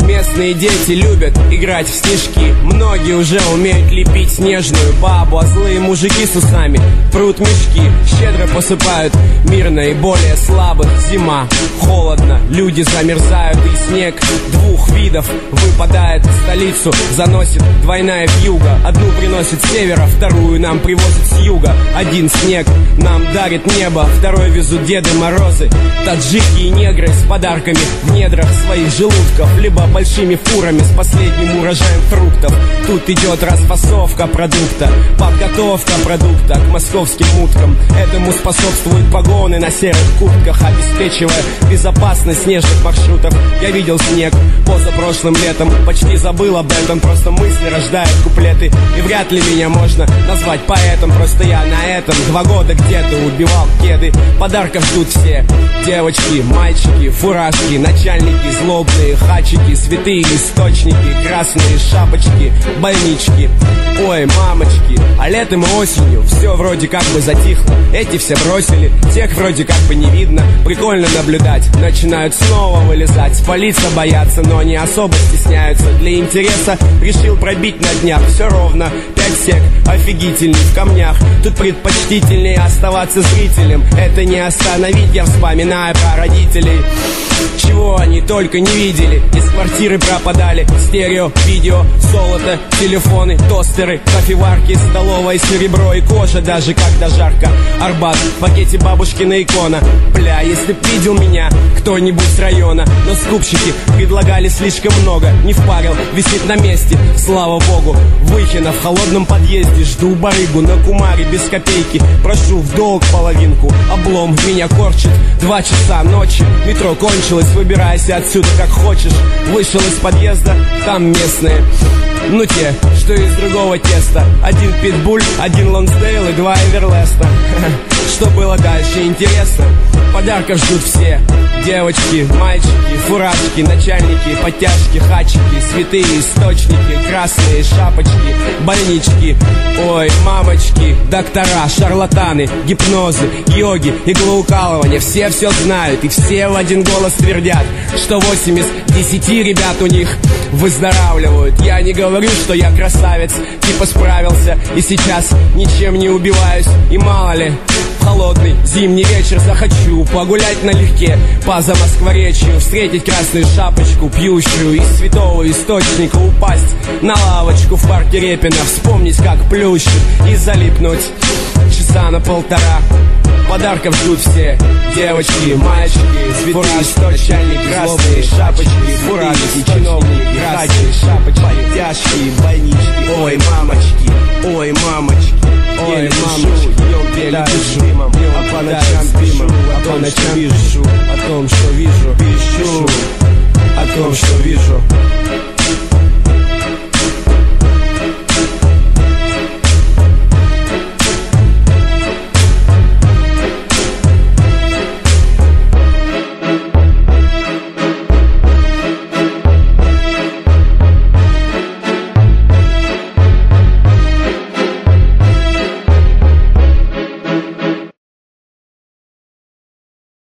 Местные дети любят играть в снежки. Многие уже умеют лепить снежную бабу, а злые мужики с усами прут мешки. Щедро посыпают мир наиболее слабых. Зима, холодно, люди замерзают, и снег двух видов выпадает. Столицу заносит двойная вьюга. Одну приносит с севера, вторую нам привозит с юга. Один снег нам дарит небо, второй везут Деды Морозы. Таджики и негры с подарками в недрах своих желудков, либо большими фурами с последним урожаем фруктов. Тут идет расфасовка продукта, подготовка продукта к московским уткам. Этому способствуют погоны на серых куртках, обеспечивая безопасность снежных маршрутов. Я видел снег позапрошлым летом, почти забыл об этом, просто мысли рождают куплеты. И вряд ли меня можно назвать поэтом, просто я на этом 2 года где-то убивал кеды. Подарков ждут все: девочки, мальчики, фуражки, начальники, злобные хачики, святые источники, красные шапочки, больнички. Ой, мамочки, а летом и осенью все вроде как бы затихло. Эти все бросили, тех вроде как бы не видно. Прикольно наблюдать, начинают снова вылезать. Спалиться боятся, но не особо стесняются. Для интереса решил пробить на днях. Все ровно, 5 сек, офигительный в камнях. Тут предпочтительнее оставаться зрителем. Это не остановить, я вспоминаю про родителей. Чего они только не видели. Из квартиры пропадали стерео, видео, золото, телефоны, тостеры, кофеварки, столовое серебро и кожа, даже когда жарко. Арбат, в пакете бабушкина икона. Бля, если б видел меня кто-нибудь с района. Но скупщики предлагали слишком много. Не впарил, висит на месте, слава богу. Выхина в холодном подъезде, жду барыгу на кумаре без копейки. Прошу в долг половинку, облом меня корчит. 2 часа ночи, метро кончилось, выбирайся отсюда как хочешь. Вышел из подъезда, там местные, ну те, что из другого теста. 1 питбуль, 1 Лонсдейл и 2 Эверлеста. Что было дальше, интересно? Подарков ждут все: девочки, мальчики, фуражки, начальники, подтяжки, хачики, святые источники, красные шапочки, больнички. Ой, мамочки, доктора, шарлатаны, гипнозы, йоги, иглоукалывания. Все знают и все в один голос твердят, что 8 из 10 ребят у них выздоравливают. Я не говорю, что я красавец, типа справился и сейчас ничем не убиваюсь. И мало ли, в холодный зимний вечер захочу погулять налегке по Замоскворечью, встретить красную шапочку, пьющую из святого источника, упасть на лавочку в парке Репина, вспомнить, как плющит, и залипнуть часа на 1,5. Подарков ждут все: девочки, мальчики, фуражки, начальник, красные шапочки, фуражки, чиновники, красные шапочки, подтяжки, больнички. Ой, мамочки, ой, мамочки, ой, мамочки, еле дышу, а по ночам пишу, о том, что вижу.